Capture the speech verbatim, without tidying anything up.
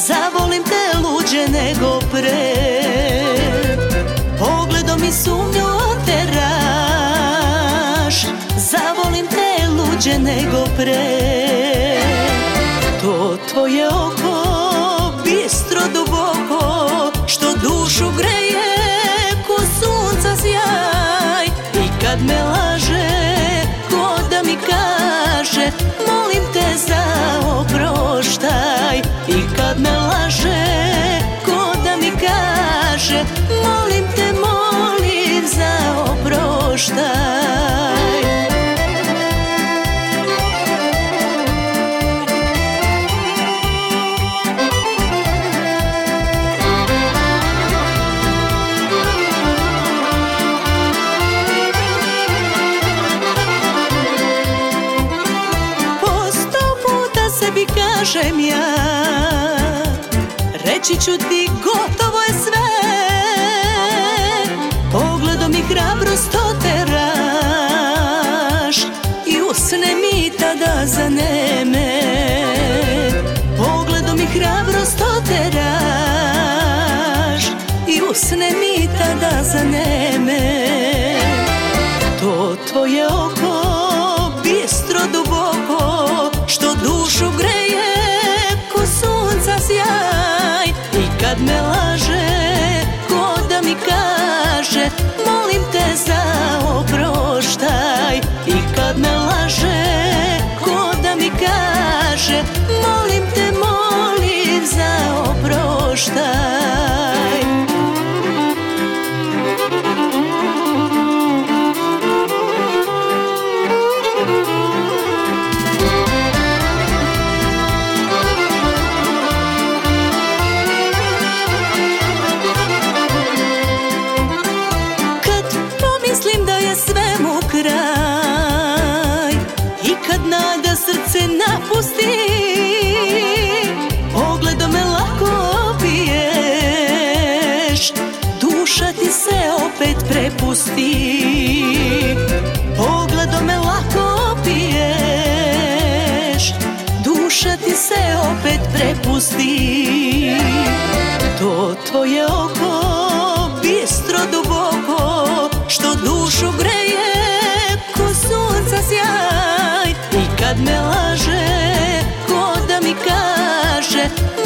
zavolim te luđe nego pre. Pogledom i sumnju oteraš, zavolim te luđe nego pre. To tvoje oko bistro duboko, što dušu greje ko sunca sjaj. I kad me laže, ko da mi kaže, molim te za oproštaj. I kad me laže, ko da mi kaže, molim te, molim za oproštaj. Sebi kažem ja, reći ću ti gotovo je sve. Pogledom i hrabrost oteraš i usne mi tada zaneme. Pogledom i hrabrost oteraš i usne mi tada zaneme. To tvoje oko bistro duboko, što dušu greje ko sunca sjaj. I kad me laže, ko da mi kaže, molim te za oproštaj. I kad me laže, ko da mi kaže, molim te, molim za oproštaj. Mislim da je svemu kraj i kad nada srce napusti, pogledom me lako opiješ, duša ti se opet prepusti. Pogledom me lako opiješ, duša ti se opet prepusti. To tvoje oko bistro duboko, što dušu greje ko sunca sjaj. I kad me laže, ko da mi kaže,